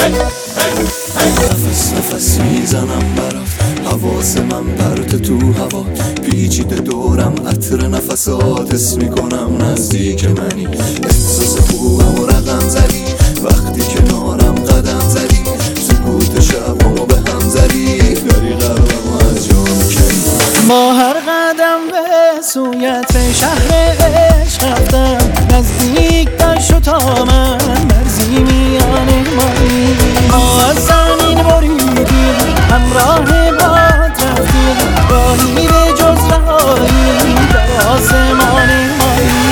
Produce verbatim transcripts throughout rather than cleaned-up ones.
نفس نفس میزنم برات، حواس من پرت تو هوا، پیچیده دورم عطر نفسات، حس میکنم نزدیک منی، احساس خوبم و رقم زدی وقتی کنارم قدم زدی، سکوت شبامو به هم زدی، داری قلبمو از جا میکنی. ما هر قدم به سویت شهر عشق رفتم، نزدیک داشت تا من مرزی میان مایی، ما از زمین بریدیم همراه باد رفتیم، راهی به جز رهایی در آسمان مایی.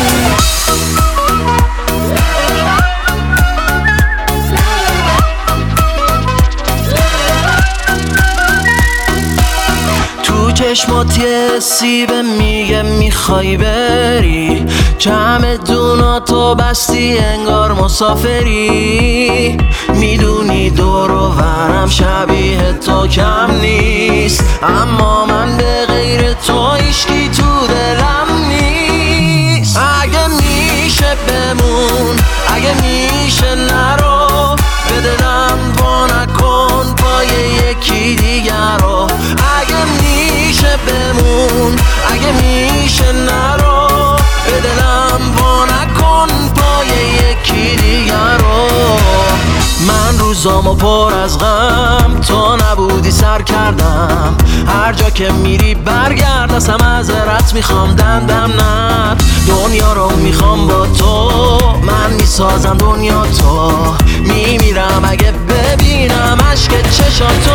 چشمات یه سیبه میگه میخوای بری، چمدوناتو بستی انگار مسافری، میدونی دور و برم شبیه تو کم نیست، اما من به غیر تو هیچکی تو دلم نیست. اگه میشه بمون، اگه میشه نرو، به دلم وا نکن پای یکی دیگر رو، اگه میشه بمون، اگه میشه نرو، به دلم وا نکن پای یکی دیگر رو. من روزامو پر از غم، تو نبودی سر کردم، هر جا که میری برگرد از هم معذرت میخوام دندم نه، دنیا رو میخوام با تو، من میسازم دنیا تو، میمیرم اگه ببینم عشق چشاتو.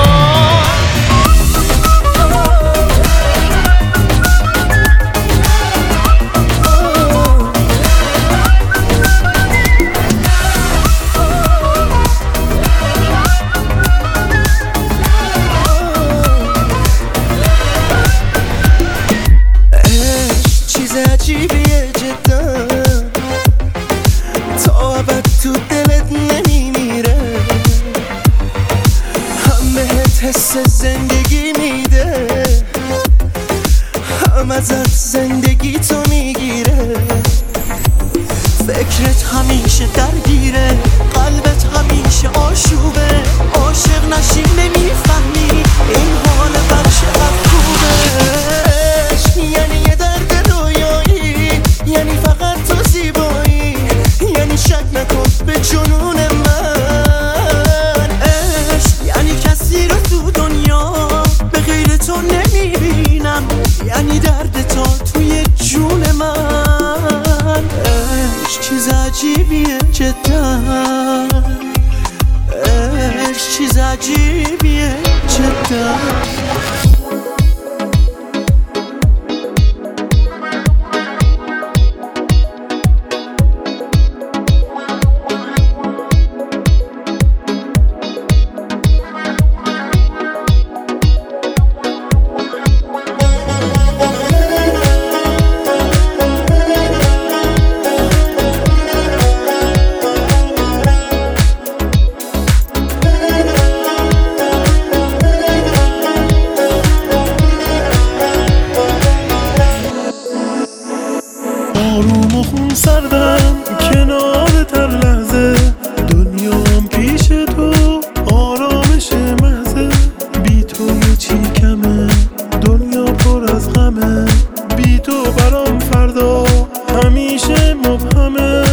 عجیبیه جدا، تا ابد تو دلت نمیمیره، هم بهت حس زندگی میده، هم ازت زندگی تو میگیره، فکرت همیشه درگیره، قلبت همیشه آشوبه، عاشق نشی نمیفهمی این حال بخش خوبه، یعنی یه درد رویایی، یعنی فقط تو زیبایی، یعنی شک نکن به جنون من، عشق یعنی کسی رو تو دنیا به غیر تو نمیبینم، یعنی درد تو توی جون من، عشق چیز عجیبیه جدا، عشق چیز عجیبیه جدا. آروم و خون سردم کنارت هر لحظه، دنیام پیش تو آرامش محضه، بی تو یه چی کمه، دنیا پر از غمه، بی تو برام فردا همیشه مبهمه.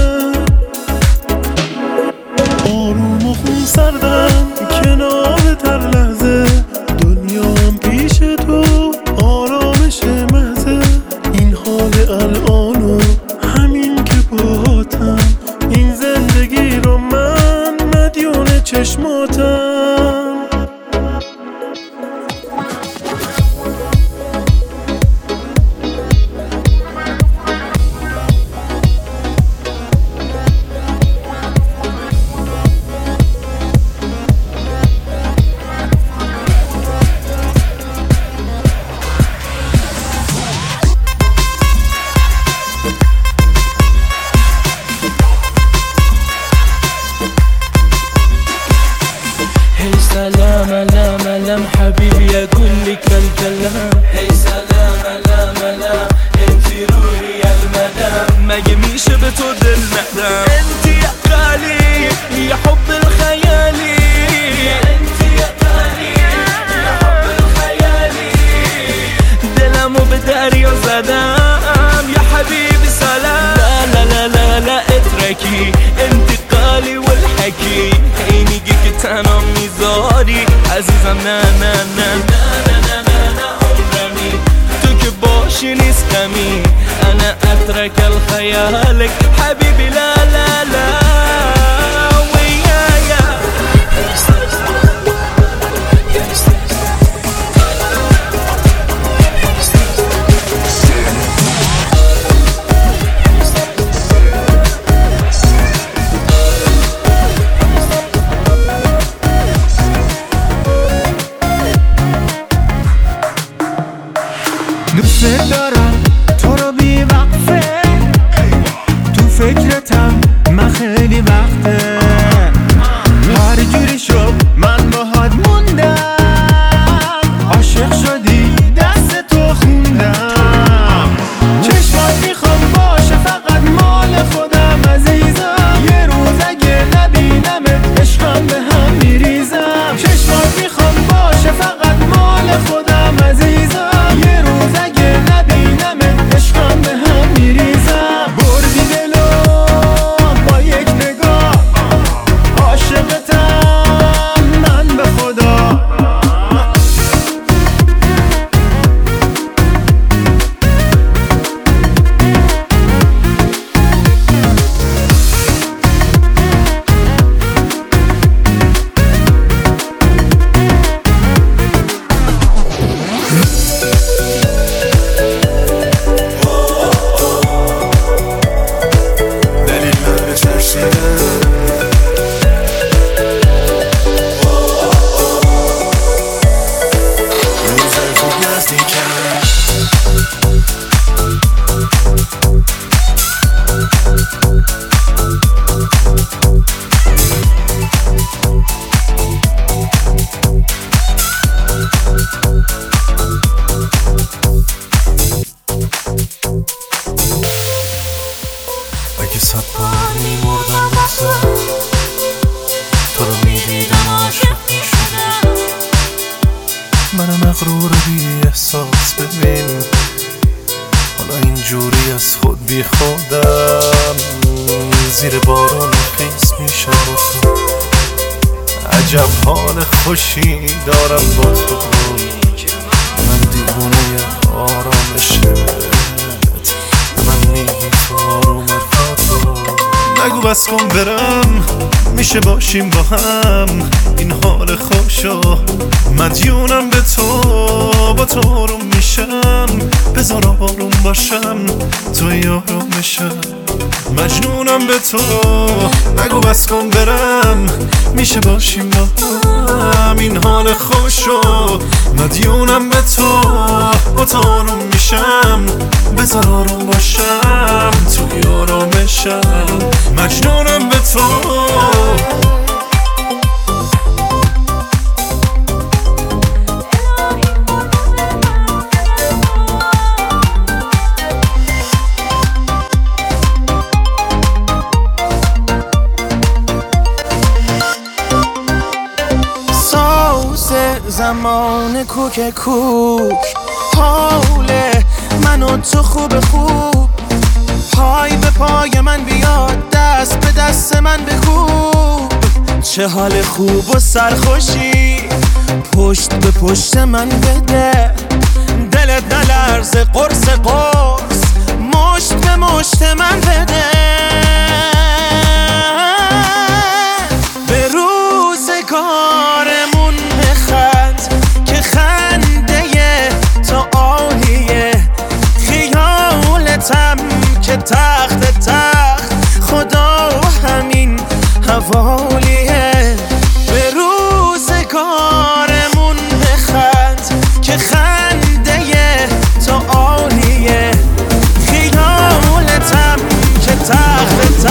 آروم و خون سردم کنارت هر لحظه، دنیام پیش تو آرامش محضه، این حال الانو همین که باهاتم، این زندگی رو من مدیون چشماتم. سلام علام علام حبيبي اقول لك الكلام، هي سلام علام علام انتي روحي يا المدام، ما جميش بتود المقدام، انتي يا غالي يا حب الخيالي، تنها میذاری عزیزم. نه نه نه نه نه نه نه نه عمرمی تو که باشی نیست غمی. انا اترك الخيالك حبيبي لا لا لا ويايا. دوست دارم تو رو بی وقفه، تو فکرتم من خیلی وقته. هر جوری شد من باهات موندم، عاشق شدی دست تو خوندم. چشمات میخوام باشه فقط مال خودم عزیزم. یه روز اگه نبینمت عشقم به هم میریزم. چشمات میخوام باشه فقط مال خودم عزیزم. یه روز اگه نبینمت عشقم به هم میریزم. بردی دلو با یک نگاه، عاشقتم من به خدا. اگه صد بار میمردم بازم تو رو میدیدم عاشق میشدم. من مغرور بی احساس ببین حالا اینجوری از خود بی خودم. زیر بارون خیس میشم با تو، عجب حال خوشی دارم با تو. من دیوونه آرامشت، من میگی تو آروم حرفاتو. نگو بس کن برم، میشه باشیم با هم این حال خوشو. مدیونم به تو، با تو آروم میشم. بذار آروم باشم تو یارم بشم. مجنونم به تو، نگو بس کن برم، میشه باشیم با هم این حال خوشو. مدیونم به تو، با تو آروم میشم. بذار آروم باشم تو یارمشم. مجنونم به تو. زمان کوک کوک حاله من و تو خوب خوب. پای به پای من بیاد، دست به دست من بکوب. چه حال خوب و سرخوشی پشت به پشت من بده. دلت نلرزه قرص قرص مشت به مشت من بده. به روزگارمون بخند که خنده تو عالیه. خیالتم که تخت تخت خدا همین حوالیه. به روزگارمون بخند که خنده تو عالیه. خیالتم که تخت تخت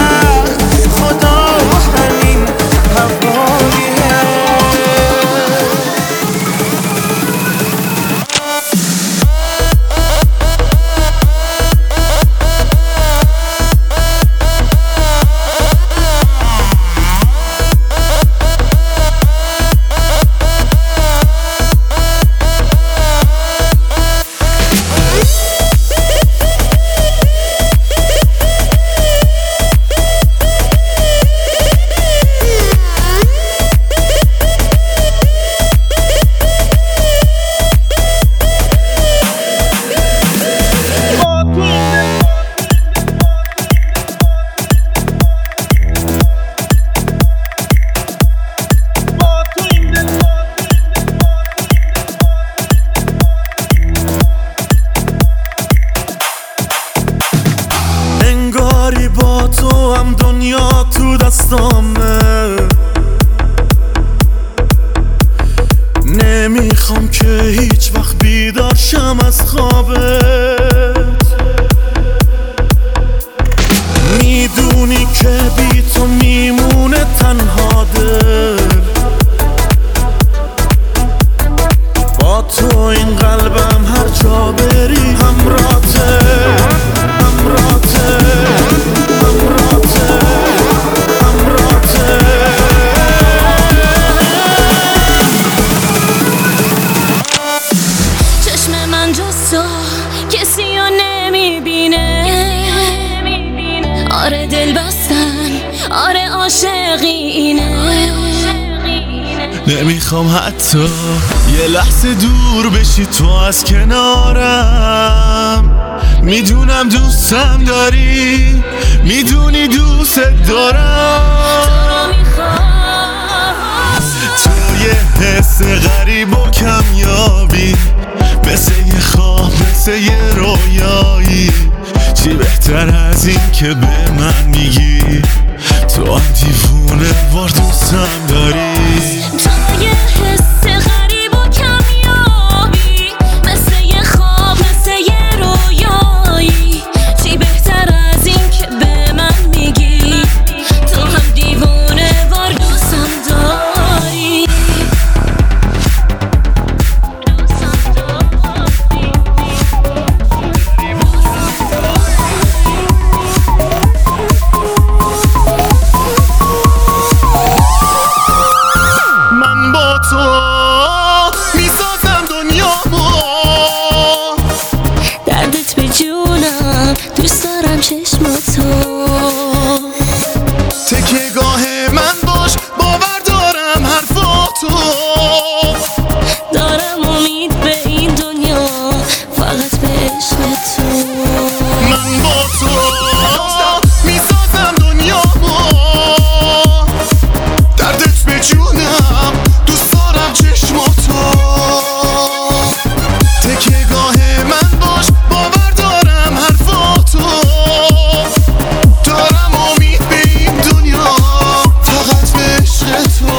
نمیخوام که هیچ وقت بیدار شم از خوابت. میدونی که بی تو میمونه تنها دل، با تو این قلبم هر جا بری همراته همراته همراته همراته. چشم من جز تو کسی رو نمیبینه، آره دل بستن، آره عاشقی اینه. نمیخوام حتی یه لحظه دور بشی تو از کنارم. میدونم دوستم داری، میدونی دوست دارم. تو یه حس غریب و کمیابی، مثل یه خواب مثل یه رویایی. چی بهتر از این که به من میگی تو هم دیوونه وار دوستم داری. تو یه حس غریب و کمیابی، مثل یه خواب مثل یه رویایی. چی بهتر از این که به من میگی تو هم دیوونه وار دوستم داری. من با تو میسازم دنیامو، دردت به جونم، دوست دارم چشماتو. تکیه گاه من باش، باور دارم حرفاتو. دارم امید به این دنیا، فقط به عشق تو. من با تو میسازم دنیامو، دردت به جونم، دوست دارم چشماتو. تکیه گاه من باش، باور دارم حرفاتو. دارم امید به این دنیا، فقط به عشق تو.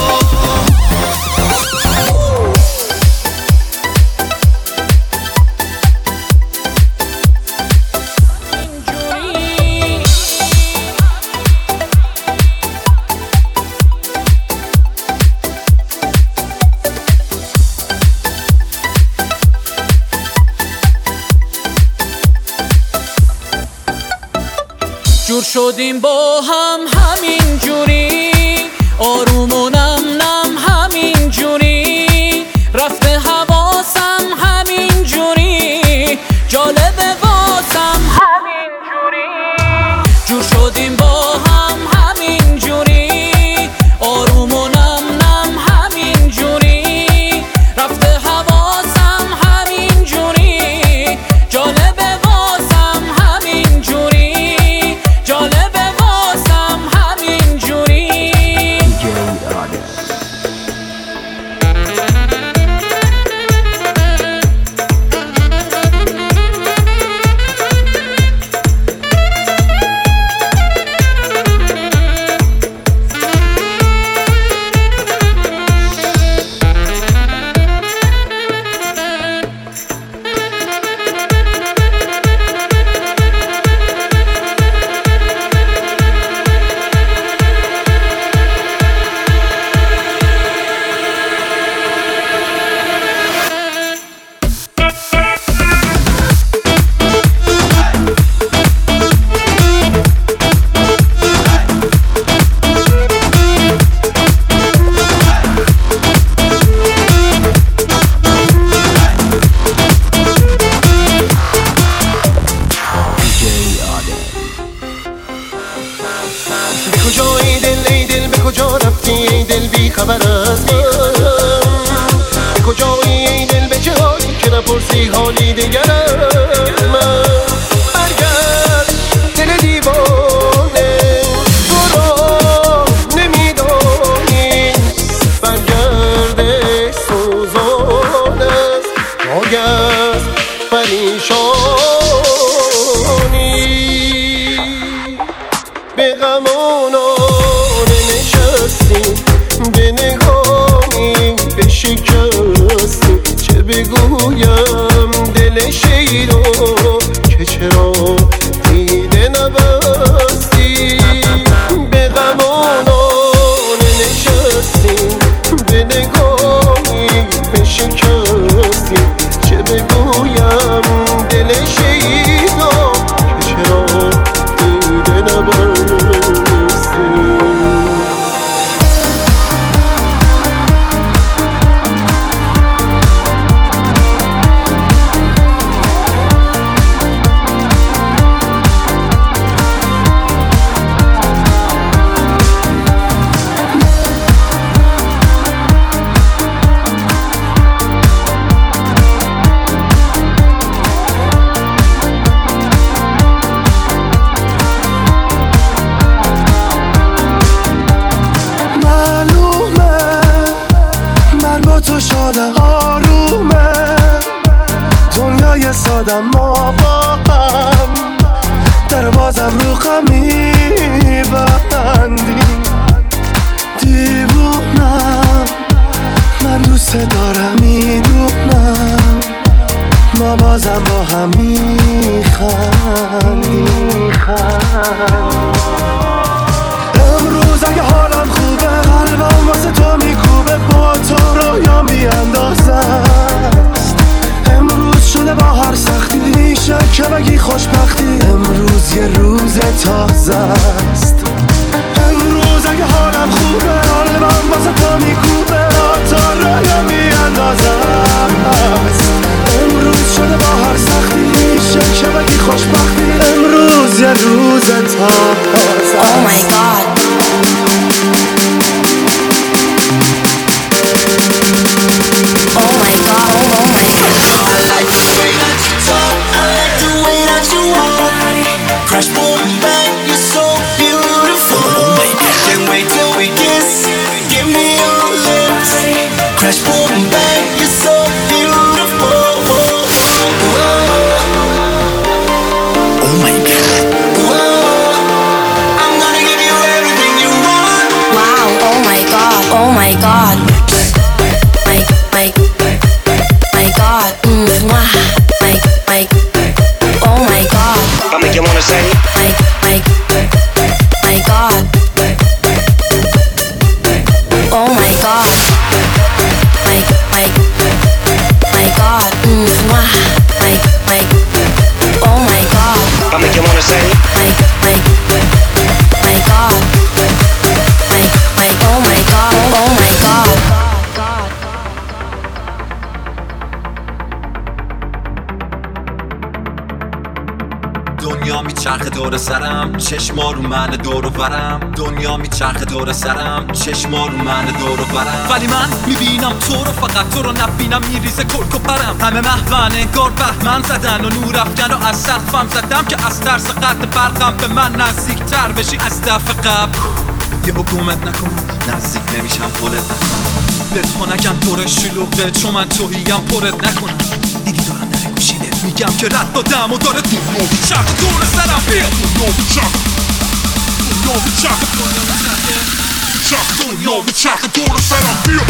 جور شدیم با هم همین جوری، آروم و نم نم همین جوری. رفته حواسم همین جوری، جالبه واسم همین جوری. جور شدیم با هم همین جوری، آروم و نم نم همین جوری. رفته حواسم همین جوری، جالبه واسم همین جوری. جالبه واسم همین جوری. کجایی دل ای دل، به کجا رفتی ای دل بی خبر از من؟ به کجایی ای دل، به چه حالی که نپرسی حالی دگرم من؟ برگرد دل دیوانه، برو نمیدانی. برگرد سوزان است آگست پریشانی. به غمانان نشستیم، به نگاهی به شکر بگویم دل شیدو که چرا دیده نبستی به غمانان نشستیم به نگاهی بشکستی چه بگویم دل شیدو که چرا دیده نبستی آرومه دنیای سادم ما با هم در بازم رو غمی بندیم دیوونم من دوست دارم میدونم ما بازم با هم میخندیم امروز اگه حالم خوبه قلبم واسه تو میکوبه با تو رویا میاندازست امروز شده با هر سختی میشه که بگی خوشبختی امروز یه روز تازه است امروز اگه حالم خوبه قلبم واسه تو میکوبه با تو رویا میاندازست امروز شده با هر سختی میشه که بگی خوشبختی امروز یه روز تازه است Oh my God. Oh my God, oh, oh my God. I like the way that you talk, I like the way that you walk. Crash, boom, bang, you're so beautiful. Oh my God. Can't wait till we kiss, give me your lips. Crash, boom, bang, you're so beautiful. Oh my God. I'm gonna give you everything you want. Wow, oh my God, oh my God. My, my, my God, mm, mwah. My, my, oh my God. I make you wanna say My, my, my God. Oh my God. My, my, my God, mm, mwah. My, my, oh my God. I make you wanna say My, my, my God. My, my, oh my God, oh my God. دنیا میچرخه دور سرم چشما رو من دور و برم دنیا میچرخه دور سرم چشما رو من دور و برم ولی من میبینم تو رو فقط تو رو نبینم میریزه کلک و پرم همه محون انگار بهمن زدن و نور افکن و از سقفم زدم که از ترس قد برقم به من نزدیک تر بشی از دفعه قبل یه حکومت نکن نزدیک نمیشم پولت نکنم به تو نگم دور شلوغه چون من توهیم پرت نکنم دیدی دارم در گوشینت میگم که رد دادم و داره دنیا بیچرخه دور سرم بیا دنیا بیچرخه دنیا بیچرخه دنیا بیچرخه دور سرم بیا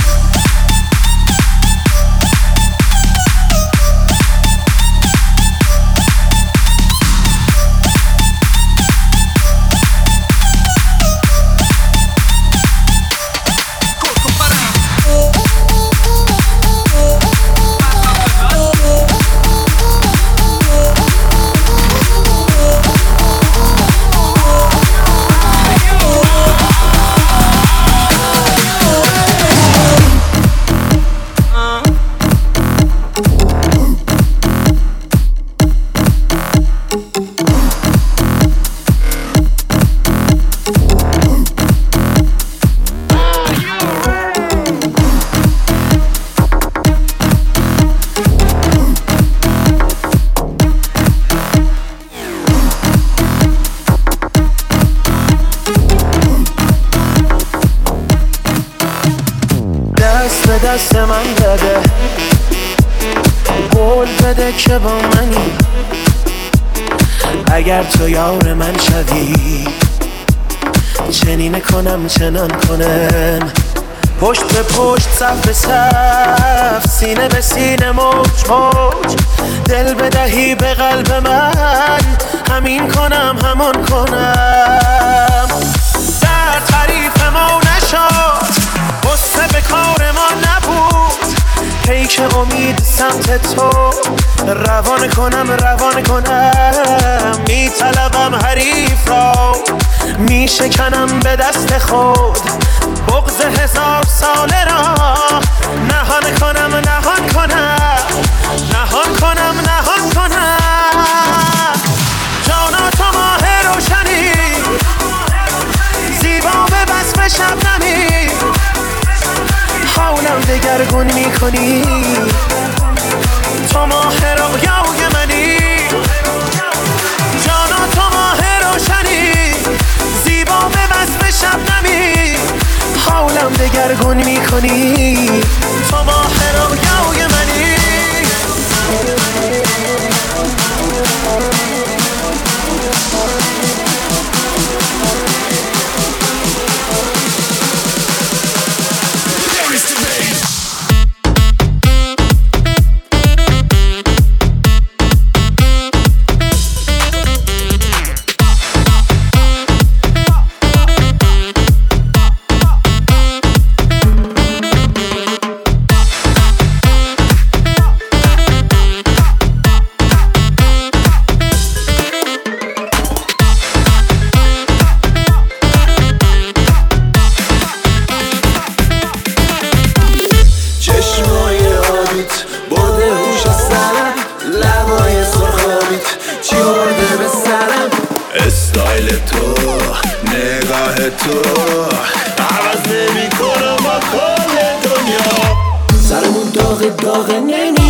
دست من بده قول بده که با منی اگر تو یار من شدی چنین کنم چنان کنم پشت به پشت صف به صف سینه به سینه موج موج دل بدهی به قلب من همین کنم همان کنم در تعریف ما نشد غصه به کار ما نبود پیک امید سمت تو روان کنم روان کنم میطلبم حریف را میشکنم به دست خود بغض هزار ساله را نهان کنم نهان کنم نهان کنم نهان کنم جانا تو ماه روشنی زیبا به وصف شبنمی حالم دگرگون میکنی تو ماه رویای منی جانا تو ماه روشنی زیبا به وصف شبنمی حالم دگرگون میکنی تو ماه رویای منی استایل تو نگاه تو عوض نمی کنم با کل دنیا سرمون داغ داغ نمی